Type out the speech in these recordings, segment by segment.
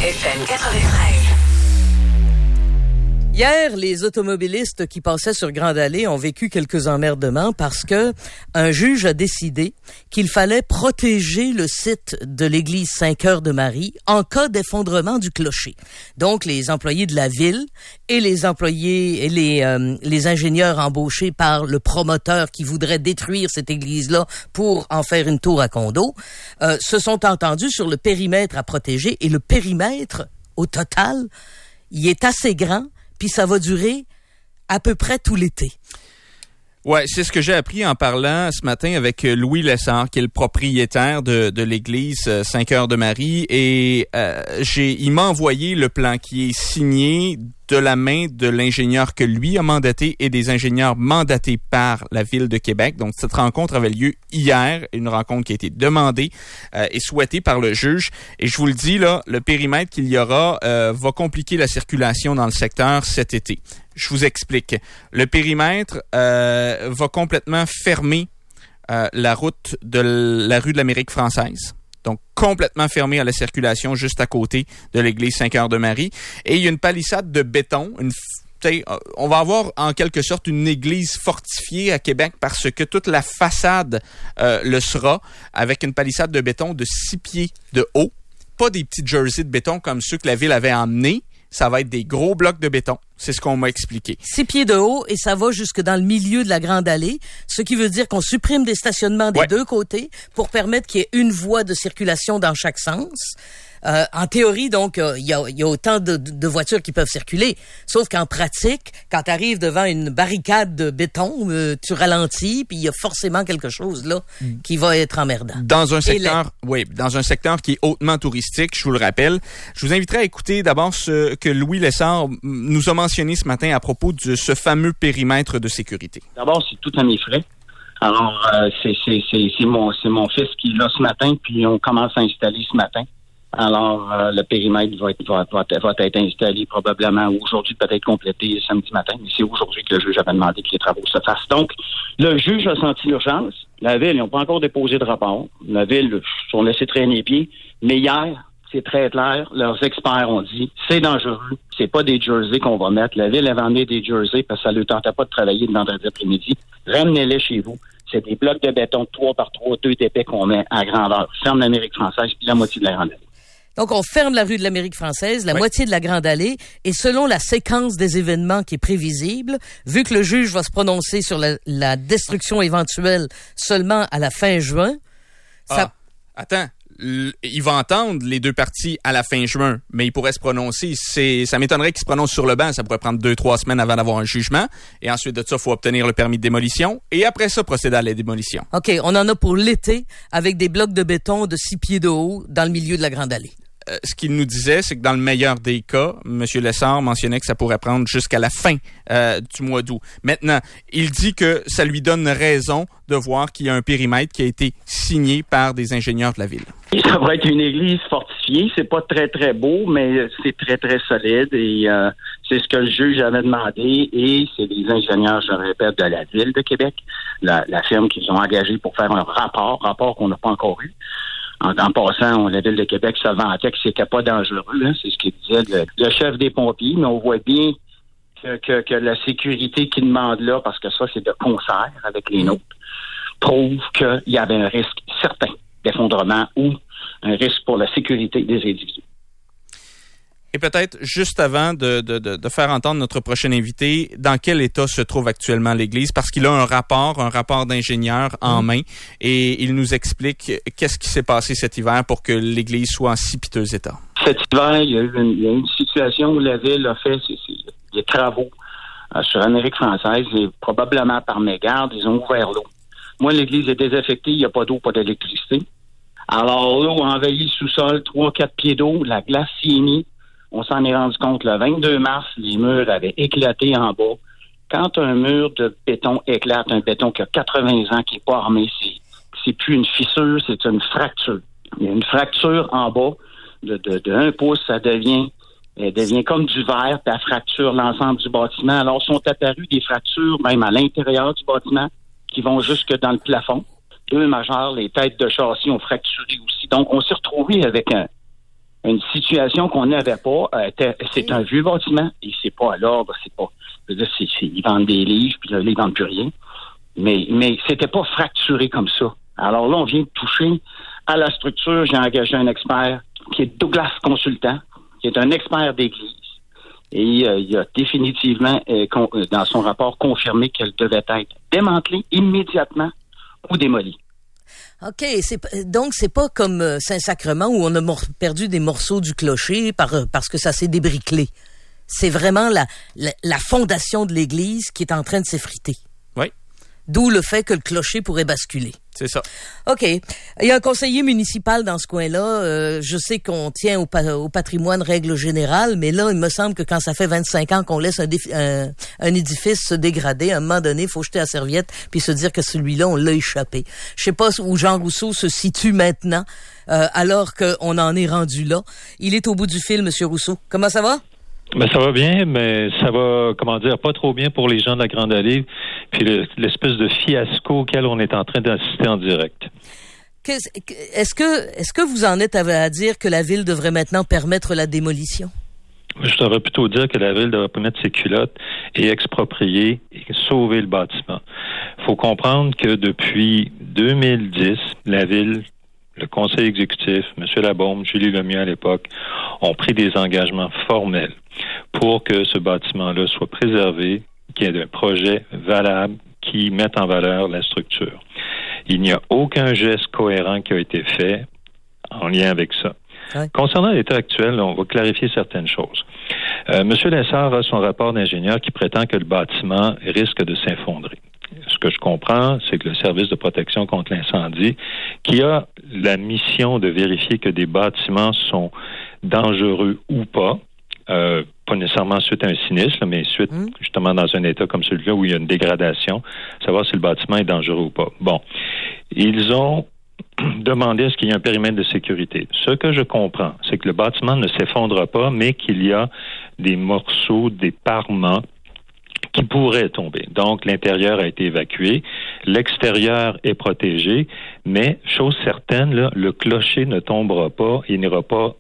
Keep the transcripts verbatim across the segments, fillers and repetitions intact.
F M quatre-vingt-treize. Hier, les automobilistes qui passaient sur Grande Allée ont vécu quelques emmerdements parce que un juge a décidé qu'il fallait protéger le site de l'église Saint-Cœur-de-Marie en cas d'effondrement du clocher. Donc, les employés de la ville et les employés et les euh, les ingénieurs embauchés par le promoteur qui voudrait détruire cette église-là pour en faire une tour à condo euh, se sont entendus sur le périmètre à protéger. Et le périmètre, au total, il est assez grand. Puis ça va durer à peu près tout l'été. Ouais, c'est ce que j'ai appris en parlant ce matin avec Louis Lessard, qui est le propriétaire de, de l'église Saint-Cœur-de-Marie. Et euh, j'ai, il m'a envoyé le plan qui est signé de la main de l'ingénieur que lui a mandaté et des ingénieurs mandatés par la Ville de Québec. Donc, cette rencontre avait lieu hier, une rencontre qui a été demandée euh, et souhaitée par le juge. Et je vous le dis, là, le périmètre qu'il y aura euh, va compliquer la circulation dans le secteur cet été. Je vous explique. Le périmètre euh, va complètement fermer euh, la route de la rue de l'Amérique française. Donc, complètement fermé à la circulation juste à côté de l'église Saint-Cœur-de-Marie. Et il y a une palissade de béton. Une, on va avoir en quelque sorte une église fortifiée à Québec parce que toute la façade euh, le sera avec une palissade de béton de six pieds de haut. Pas des petits jerseys de béton comme ceux que la ville avait emmenés. Ça va être des gros blocs de béton. C'est ce qu'on m'a expliqué. Six pieds de haut et ça va jusque dans le milieu de la Grande Allée, ce qui veut dire qu'on supprime des stationnements des ouais. deux côtés pour permettre qu'il y ait une voie de circulation dans chaque sens. Euh, en théorie, donc, il euh, y, a, y a autant de, de voitures qui peuvent circuler. Sauf qu'en pratique, quand tu arrives devant une barricade de béton, euh, tu ralentis, puis il y a forcément quelque chose là qui va être emmerdant. Dans un secteur, la... oui, dans un secteur qui est hautement touristique, je vous le rappelle. Je vous inviterai à écouter d'abord ce que Louis Lessard nous a mentionné ce matin à propos de ce fameux périmètre de sécurité. D'abord, c'est tout à mes frais. Alors, euh, c'est, c'est, c'est, c'est, mon, c'est mon fils qui est là ce matin, puis on commence à installer ce matin. Alors, euh, le périmètre va être, va, va, va être installé probablement aujourd'hui, peut-être complété samedi matin, mais c'est aujourd'hui que le juge avait demandé que les travaux se fassent. Donc, le juge a senti l'urgence. La Ville, ils n'ont pas encore déposé de rapport. La Ville, ils sont laissés traîner les pieds. Mais hier, c'est très clair, leurs experts ont dit, c'est dangereux, c'est pas des jerseys qu'on va mettre. La Ville avait emmené des jerseys parce que ça ne tentait pas de travailler le vendredi après-midi. Ramenez-les chez vous. C'est des blocs de béton trois par trois, deux d'épais qu'on met à grandeur. Ferme l'Amérique française puis la moitié de la Grande Allée. Donc, on ferme la rue de l'Amérique française, la oui. moitié de la Grande Allée, et selon la séquence des événements qui est prévisible, vu que le juge va se prononcer sur la, la destruction éventuelle seulement à la fin juin, ah, ça... attends, il va entendre les deux parties à la fin juin, mais il pourrait se prononcer. C'est, ça m'étonnerait qu'il se prononce sur le banc. Ça pourrait prendre deux, trois semaines avant d'avoir un jugement. Et ensuite de ça, il faut obtenir le permis de démolition. Et après ça, procéder à la démolition. OK, on en a pour l'été avec des blocs de béton de six pieds de haut dans le milieu de la Grande Allée. Euh, ce qu'il nous disait, c'est que dans le meilleur des cas, M. Lessard mentionnait que ça pourrait prendre jusqu'à la fin euh, du mois d'août. Maintenant, il dit que ça lui donne raison de voir qu'il y a un périmètre qui a été signé par des ingénieurs de la ville. Ça va être une église fortifiée. C'est pas très, très beau, mais c'est très, très solide. Et euh, c'est ce que le juge avait demandé. Et c'est des ingénieurs, je répète, de la Ville de Québec, la, la firme qu'ils ont engagée pour faire un rapport, rapport qu'on n'a pas encore eu. En, en passant, la Ville de Québec se vantait que c'était pas dangereux. Là. C'est ce qu'il disait le, le chef des pompiers. Mais on voit bien que, que, que la sécurité qu'il demande là, parce que ça, c'est de concert avec les nôtres, prouve qu'il y avait un risque certain d'effondrement ou un risque pour la sécurité des individus. Et peut-être, juste avant de, de, de, de faire entendre notre prochain invité, dans quel état se trouve actuellement l'Église? Parce qu'il a un rapport, un rapport d'ingénieur en mmh. main, et il nous explique qu'est-ce qui s'est passé cet hiver pour que l'Église soit en si piteux état. Cet hiver, il y a eu une, il y a eu une situation où la Ville a fait c'est, c'est, des travaux euh, sur l'Amérique française, et probablement par mégarde, ils ont ouvert l'eau. Moi, l'Église est désaffectée, il n'y a pas d'eau, pas d'électricité. Alors, l'eau a envahi le sous-sol, trois quatre pieds d'eau, la glace s'y est mise. On s'en est rendu compte le vingt-deux mars, les murs avaient éclaté en bas. Quand un mur de béton éclate, un béton qui a quatre-vingts ans, qui n'est pas armé, c'est, c'est plus une fissure, c'est une fracture. Il y a une fracture en bas de, de, de un pouce, ça devient, elle devient comme du verre, puis elle fracture l'ensemble du bâtiment. Alors, sont apparues des fractures, même à l'intérieur du bâtiment, qui vont jusque dans le plafond. Deux majeures, les têtes de châssis ont fracturé aussi. Donc, on s'est retrouvé avec un une situation qu'on n'avait pas. Euh, c'est un vieux bâtiment et c'est pas à l'ordre, c'est pas. Je veux dire, c'est, c'est, ils vendent des livres, puis là, ils vendent plus rien. Mais, mais c'était pas fracturé comme ça. Alors là, on vient de toucher à la structure. J'ai engagé un expert qui est Douglas Consultant, qui est un expert d'église. Et euh, il a définitivement, euh, con, euh, dans son rapport, confirmé qu'elle devait être démantelée immédiatement ou démolie. OK, c'est donc c'est pas comme euh, Saint-Sacrement où on a mor- perdu des morceaux du clocher par euh, parce que ça s'est débriquelé. C'est vraiment la, la la fondation de l'église qui est en train de s'effriter. Oui. D'où le fait que le clocher pourrait basculer. C'est ça. OK. Il y a un conseiller municipal dans ce coin-là. Euh, je sais qu'on tient au, pa- au patrimoine règle générale, mais là, il me semble que quand ça fait vingt-cinq ans qu'on laisse un, défi- un, un édifice se dégrader, à un moment donné, il faut jeter la serviette puis se dire que celui-là, on l'a échappé. Je sais pas où Jean Rousseau se situe maintenant, euh, alors qu'on en est rendu là. Il est au bout du fil, Monsieur Rousseau. Comment ça va? Ben, ça va bien, mais ça va, comment dire, pas trop bien pour les gens de la Grande Allée, puis le, l'espèce de fiasco auquel on est en train d'assister en direct. Qu'est-ce, est-ce que, est-ce que vous en êtes à, à dire que la ville devrait maintenant permettre la démolition? Je devrais plutôt dire que la ville devrait mettre ses culottes et exproprier et sauver le bâtiment. Il faut comprendre que depuis deux mille dix, la ville, le conseil exécutif, M. Labaume, Julie Lemieux à l'époque, ont pris des engagements formels pour que ce bâtiment-là soit préservé, qu'il y ait un projet valable qui mette en valeur la structure. Il n'y a aucun geste cohérent qui a été fait en lien avec ça. Ouais. Concernant l'état actuel, on va clarifier certaines choses. Euh, M. Lessard a son rapport d'ingénieur qui prétend que le bâtiment risque de s'effondrer. Ce que je comprends, c'est que le service de protection contre l'incendie, qui a la mission de vérifier que des bâtiments sont dangereux ou pas, euh, pas nécessairement suite à un sinistre, mais suite mmh. justement dans un état comme celui-là où il y a une dégradation, savoir si le bâtiment est dangereux ou pas. Bon, ils ont demandé à ce qu'il y ait un périmètre de sécurité. Ce que je comprends, c'est que le bâtiment ne s'effondrera pas, mais qu'il y a des morceaux, des parements qui pourraient tomber. Donc, l'intérieur a été évacué, l'extérieur est protégé, mais, chose certaine, là, le clocher ne tombera pas, il n'ira pas,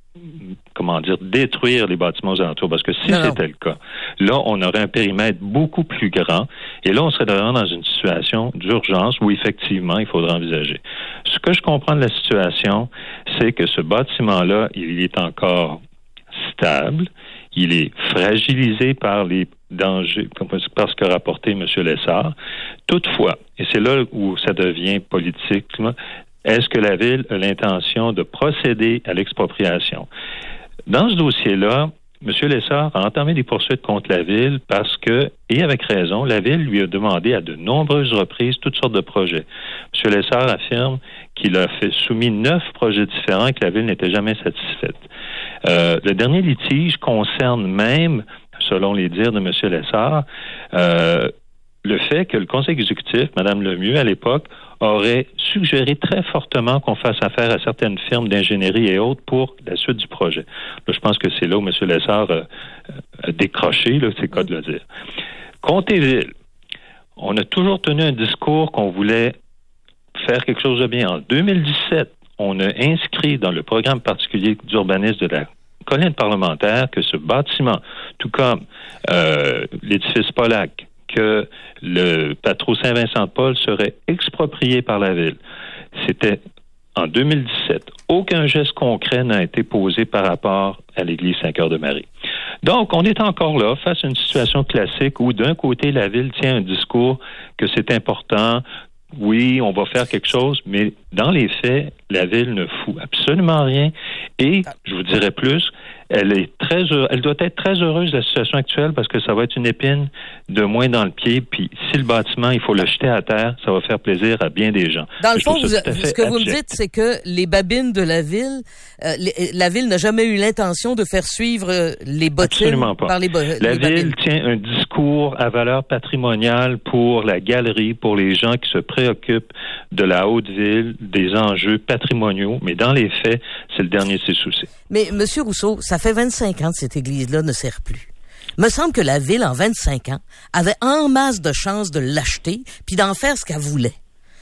comment dire, détruire les bâtiments aux alentours, parce que si non, c'était non. le cas, là, on aurait un périmètre beaucoup plus grand, et là, on serait vraiment dans une situation d'urgence où, effectivement, il faudra envisager. Ce que je comprends de la situation, c'est que ce bâtiment-là, il est encore stable, il est fragilisé par les dangers, par ce qu'a rapporté M. Lessard. Toutefois, et c'est là où ça devient politique, est-ce que la Ville a l'intention de procéder à l'expropriation? Dans ce dossier-là, M. Lessard a entamé des poursuites contre la Ville parce que, et avec raison, la Ville lui a demandé à de nombreuses reprises toutes sortes de projets. M. Lessard affirme qu'il a fait soumis neuf projets différents et que la Ville n'était jamais satisfaite. Euh, le dernier litige concerne même, selon les dires de M. Lessard, euh, le fait que le conseil exécutif, Mme Lemieux, à l'époque, aurait suggéré très fortement qu'on fasse affaire à certaines firmes d'ingénierie et autres pour la suite du projet. Là, je pense que c'est là où M. Lessard a, a décroché, là, c'est le cas de le dire. Comté-Ville, on a toujours tenu un discours qu'on voulait faire quelque chose de bien. En deux mille dix-sept, on a inscrit dans le programme particulier d'urbanisme de la colline parlementaire que ce bâtiment, tout comme euh, l'édifice Pollack, que le Patro Saint-Vincent-de-Paul serait exproprié par la Ville. C'était en deux mille dix-sept. Aucun geste concret n'a été posé par rapport à l'église Saint-Cœur-de-Marie. Donc, on est encore là, face à une situation classique où, d'un côté, la Ville tient un discours que c'est important, oui, on va faire quelque chose, mais dans les faits, la Ville ne fout absolument rien. Et, je vous dirais plus, elle est très, elle doit être très heureuse de la situation actuelle parce que ça va être une épine de moins dans le pied. Puis, si le bâtiment, il faut le jeter à terre, ça va faire plaisir à bien des gens. Dans le fond, vous, ce que vous me dites, c'est que les babines de la Ville, euh, les, la Ville n'a jamais eu l'intention de faire suivre les bottines Absolument pas. par les, bo- la les Ville babines. tient un discours à valeur patrimoniale pour la galerie, pour les gens qui se préoccupent de la Haute-Ville, des enjeux patrimoniaux, mais dans les faits, c'est le dernier de ses soucis. Mais, M. Rousseau, ça fait vingt-cinq ans que cette église-là ne sert plus. Me semble que la Ville, en vingt-cinq ans, avait en masse de chances de l'acheter puis d'en faire ce qu'elle voulait.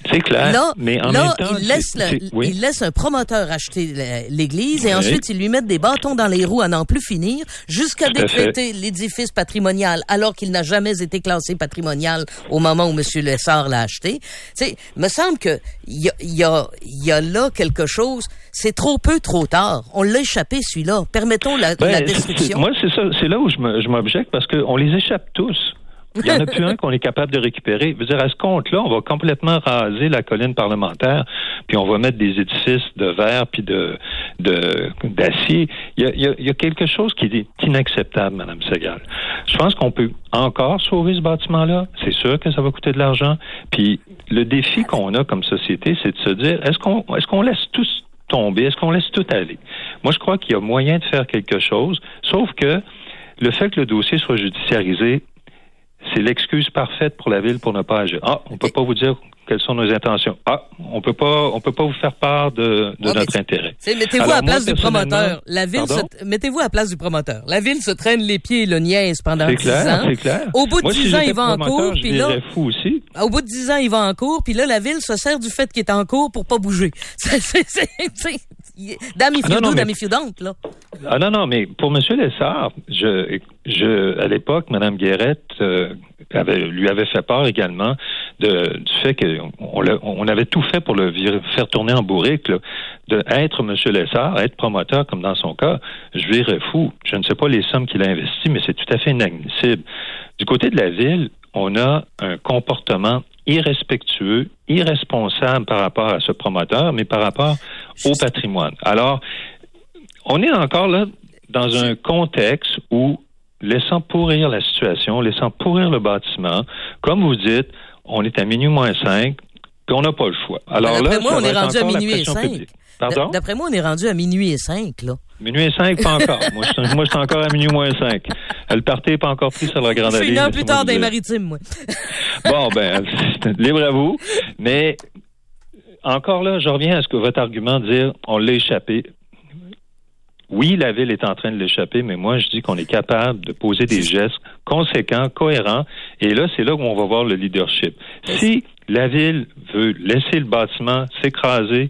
C'est clair, là, mais en là, même temps... il laisse, c'est, le, c'est, oui. il laisse un promoteur acheter l'église et Oui. ensuite ils lui mettent des bâtons dans les roues à n'en plus finir jusqu'à Tout à décréter l'édifice patrimonial alors qu'il n'a jamais été classé patrimonial au moment où M. Lessard l'a acheté. Tu sais, me semble que il y a, y, a, y a là quelque chose, c'est trop peu, trop tard. On l'a échappé, celui-là. Permettons la, Ben, la c'est, destruction. moi, c'est ça, c'est là où je, me, je m'objecte parce qu'on les échappe tous. Il n'y en a plus un qu'on est capable de récupérer. Je veux dire, à ce compte-là, on va complètement raser la colline parlementaire, puis on va mettre des édifices de verre puis de, de d'acier. Il y a, il y a, il y a quelque chose qui est inacceptable, Mme Segal. Je pense qu'on peut encore sauver ce bâtiment-là. C'est sûr que ça va coûter de l'argent. Puis le défi qu'on a comme société, c'est de se dire, est-ce qu'on, est-ce qu'on laisse tous tomber? Est-ce qu'on laisse tout aller? Moi, je crois qu'il y a moyen de faire quelque chose, sauf que le fait que le dossier soit judiciarisé, c'est l'excuse parfaite pour la ville pour ne pas agir. Ah, on peut pas vous dire quelles sont nos intentions. Ah, on peut pas, on peut pas vous faire part de, de ouais, notre intérêt. Mettez-vous Alors, à la place moi, du promoteur. La ville, se, mettez-vous à la place du promoteur. La ville se traîne les pieds et le niaise pendant dix ans. C'est clair. Au bout de moi, dix si ans, il va en cours, puis là, fou aussi. Au bout de dix ans, il va en cours, puis là, la ville se sert du fait qu'il est en cours pour pas bouger. C'est, c'est, c'est, c'est damn if you do, damn if you don't, là. Ah non, non, mais pour M. Lessard, je, je, à l'époque, Mme Guérette euh, avait, lui avait fait part également de, du fait qu'on on avait tout fait pour le faire tourner en bourrique, là, de être M. Lessard, être promoteur, comme dans son cas, je virais fou. Je ne sais pas les sommes qu'il a investies, mais c'est tout à fait inadmissible. Du côté de la ville, on a un comportement irrespectueux, irresponsable par rapport à ce promoteur, mais par rapport au patrimoine. Alors, on est encore là dans un contexte où, laissant pourrir la situation, laissant pourrir le bâtiment, comme vous dites, on est à minuit moins cinq, puis on n'a pas le choix. Alors d'après là, moi, ça on va est être rendu à encore minuit la et pression cinq. publique. Pardon? D'après moi, on est rendu à minuit et cinq, là. Minuit et cinq, pas encore. moi, je, moi, je suis encore à minuit moins cinq. Le party n'est pas encore pris sur la Grande Allée. Je suis une heure plus tard dans les maritimes, moi. Bon, ben, libre à vous. Mais, encore là, je reviens à ce que votre argument de dire, on l'a échappé. Oui, la ville est en train de l'échapper, mais moi, je dis qu'on est capable de poser des gestes conséquents, cohérents. Et là, c'est là où on va voir le leadership. Si la ville veut laisser le bâtiment s'écraser,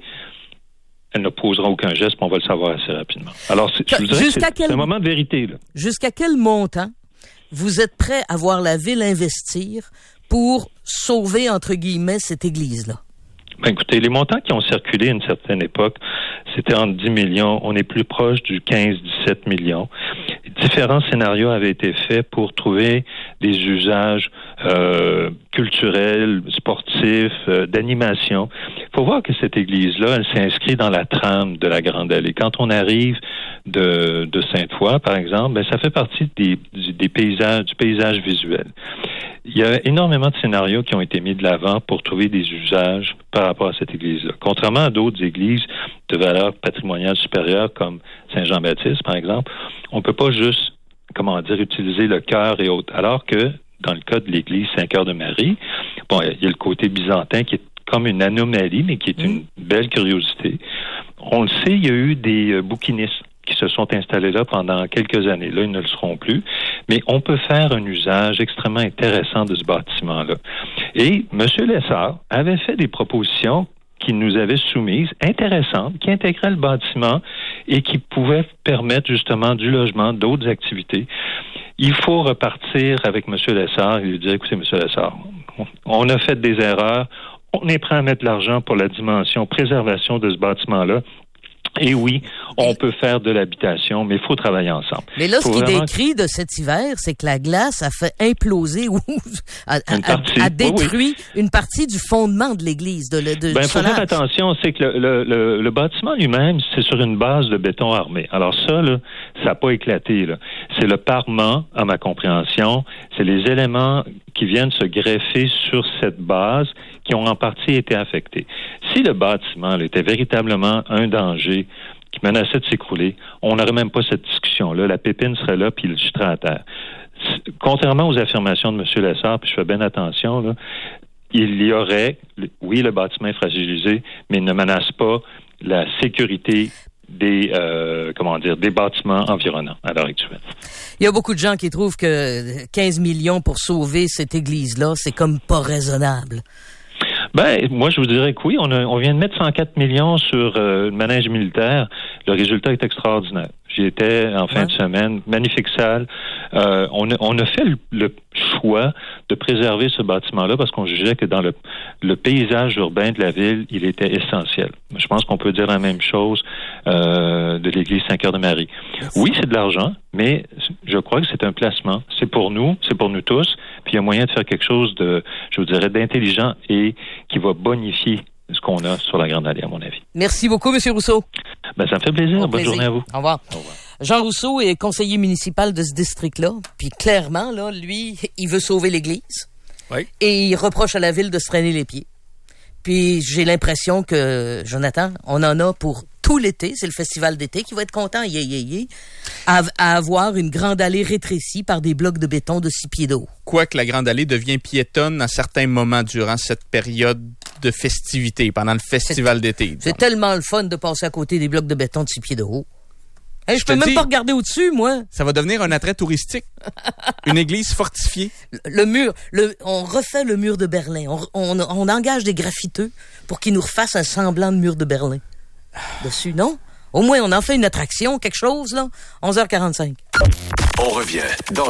elle ne posera aucun geste, mais on va le savoir assez rapidement. Alors, c'est, je vous dirais que c'est, quel, c'est un moment de vérité, là. Jusqu'à quel montant vous êtes prêt à voir la ville investir pour sauver, entre guillemets, cette église-là? Ben écoutez, les montants qui ont circulé à une certaine époque, c'était entre dix millions. On est plus proche du quinze à dix-sept millions. Différents scénarios avaient été faits pour trouver des usages euh, culturels, sportifs, euh, d'animation. Il faut voir que cette église-là, elle s'inscrit dans la trame de la Grande Allée. Quand on arrive de, de Sainte-Foy, par exemple, ben ça fait partie des, des paysages, du paysage visuel. Il y a énormément de scénarios qui ont été mis de l'avant pour trouver des usages par rapport à cette église-là. Contrairement à d'autres églises de valeur patrimoniale supérieure comme Saint-Jean-Baptiste, par exemple, on ne peut pas juste, comment dire, utiliser le chœur et autres. Alors que, dans le cas de l'église Saint-Cœur-de-Marie, bon, il y a le côté byzantin qui est comme une anomalie, mais qui est une belle curiosité. On le sait, il y a eu des bouquinistes qui se sont installés là pendant quelques années. Là, ils ne le seront plus. Mais on peut faire un usage extrêmement intéressant de ce bâtiment-là. Et M. Lessard avait fait des propositions qu'il nous avait soumises, intéressantes, qui intégraient le bâtiment et qui pouvaient permettre justement du logement, d'autres activités. Il faut repartir avec M. Lessard et lui dire, écoutez, M. Lessard, on a fait des erreurs, on est prêt à mettre de l'argent pour la dimension préservation de ce bâtiment-là. Et oui, on peut faire de l'habitation, mais il faut travailler ensemble. Mais là, ce faut qui vraiment... décrit de cet hiver, c'est que la glace a fait imploser ou a, a, partie, a, a détruit oui, oui. une partie du fondement de l'église. De, de, ben, il faut faire attention, c'est que le, le, le, le bâtiment lui-même, c'est sur une base de béton armé. Alors ça, là, ça n'a pas éclaté, là. C'est le parement, à ma compréhension, c'est les éléments qui viennent se greffer sur cette base qui ont en partie été affectés. Si le bâtiment là, était véritablement un danger qui menaçait de s'écrouler, on n'aurait même pas cette discussion-là. La pépine serait là, puis il jeterait à terre. Contrairement aux affirmations de M. Lessard, puis je fais bien attention, là, il y aurait, oui, le bâtiment est fragilisé, mais il ne menace pas la sécurité des euh, comment dire des bâtiments environnants à l'heure actuelle. Il y a beaucoup de gens qui trouvent que quinze millions pour sauver cette église-là, c'est comme pas raisonnable. Ben, moi, je vous dirais que oui. On, a, on vient de mettre cent quatre millions sur euh, le manège militaire. Le résultat est extraordinaire. J'y étais en fin ouais. de semaine. Magnifique salle. Euh, on, a, on a fait le, le choix de préserver ce bâtiment-là parce qu'on jugeait que dans le, le paysage urbain de la ville, il était essentiel. Je pense qu'on peut dire la même chose euh, de l'église Saint-Cœur-de-Marie. Oui, c'est de l'argent, mais je crois que c'est un placement. C'est pour nous, c'est pour nous tous. Puis il y a moyen de faire quelque chose de, je vous dirais, d'intelligent et qui va bonifier ce qu'on a sur la Grande Allée, à mon avis. Merci beaucoup, M. Rousseau. Ben, ça me fait plaisir. Bonne plaisir. journée à vous. Au revoir. Au revoir. Jean Rousseau est conseiller municipal de ce district-là. Puis clairement, là, lui, il veut sauver l'Église. Oui. Et il reproche à la ville de se traîner les pieds. Puis j'ai l'impression que, Jonathan, on en a pour tout l'été. C'est le festival d'été qui va être content, yé, yé, yé, à, à avoir une grande allée rétrécie par des blocs de béton de six pieds d'eau. Quoique la grande allée devient piétonne à certains moments durant cette période de festivité, pendant le festival c'est, d'été. C'est tellement le fun de passer à côté des blocs de béton de six pieds de haut. Hey, je, je peux même dis, pas regarder au-dessus, moi. Ça va devenir un attrait touristique. Une église fortifiée. Le, le mur, le, on refait le mur de Berlin. On, on, on engage des graffiteux pour qu'ils nous refassent un semblant de mur de Berlin. Dessus, non? Au moins, on en fait une attraction, quelque chose, là. onze heures quarante-cinq. On revient dans